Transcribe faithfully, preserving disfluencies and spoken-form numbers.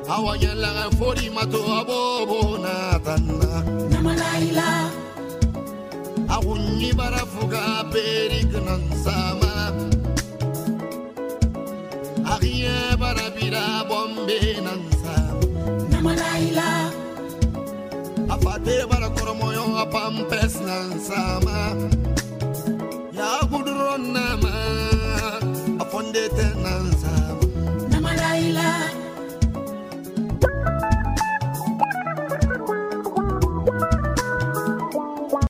awanyala fori mato abobo na tanna namalaila awunni barafuga perik nan sama agiye barabira bombe nan sama namalaila afate barakoromoyo apampes nan sama ya gudron nama afonde nan sama